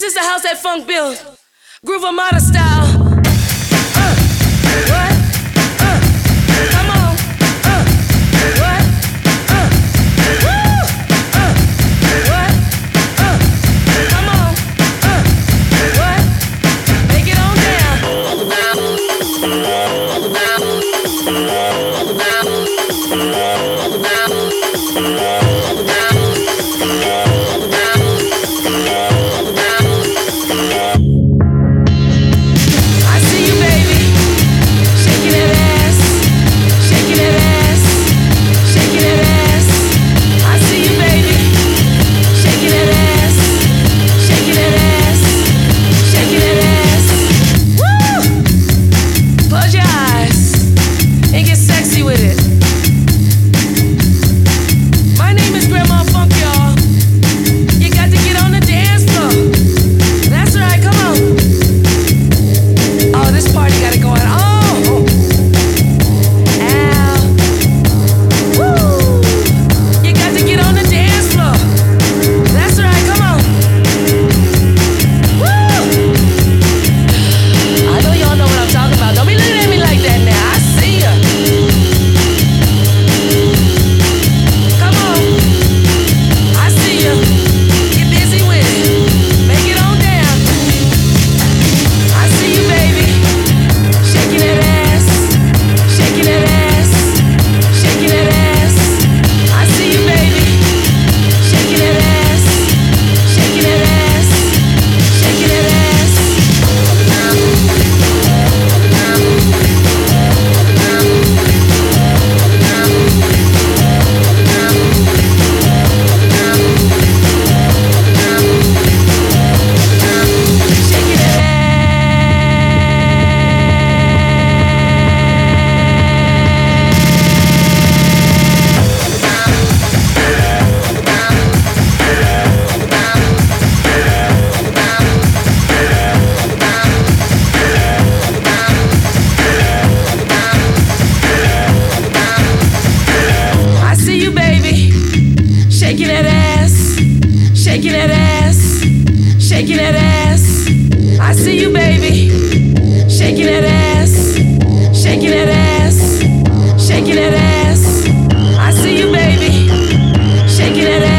This is the house that funk built. Groove Armada style. What? Come on. What? Woo! What? Come on. What? Make it on down. I see you, baby, shaking that ass, shaking that ass, shaking that ass. I see you, baby, shaking that ass, shaking that ass, shaking that ass. Woo! Close your eyes and get sexy with it. My name is Grandma Funk, y'all. You got to get on the dance floor. That's right, come on. Oh, this party got it going. Oh, ow. Woo. You got to get on the dance floor. That's right, come on. Woo. I know y'all know what I'm talking about. Don't be looking at me like that now. I see ya. Come on. I see ya. Get busy with it. Make it on down. I see you, baby. Shaking that ass. Shaking that ass. Shaking that ass. I see you, baby. Shaking that ass. Shaking that ass. Shaking that ass. Shaking that I see you, baby, shaking that ass, shaking that ass, shaking that ass. I see you, baby, shaking that ass, shaking that ass, shaking that ass. I see you, baby, shaking that ass.